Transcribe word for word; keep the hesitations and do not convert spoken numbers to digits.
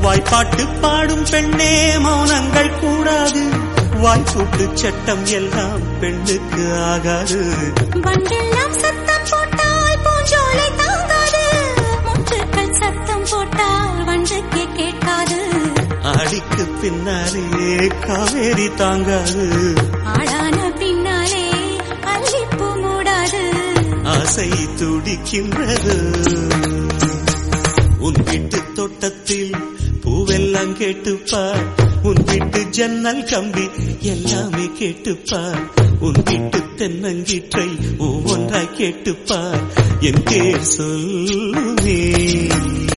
வாய்ப்பாட்டு பாடும் பெண்ணே மௌனங்கள் கூடாது, வாய்ப்பூட்டு சட்டம் எல்லாம் பெண்ணுக்கு ஆகாது. வண்டெல்லாம் சத்தம் போட்டால் பூஞ்சோலை தாங்காது, முத்துக்கள் சத்தம் போட்டால் வண்டுக்கே கேட்காது. ஆடிக்கு பின்னாலே காவேரி தாங்காது, ஆளான பின்னாலே அல்லிப்பூ மூடாது. ஆசை துடிக்கின்றது. உன் வீட்டு தோட்டத்தில் பூவெல்லாம் கேட்டுப்பார், உன் வீட்டு ஜன்னல் கம்பி எல்லாமே கேட்டுப்பார், உன் வீட்டு தென்னங்கீற்றை ஒவ்வொன்றாய் கேட்டுப்பார். என் பேர் சொல்லுமே.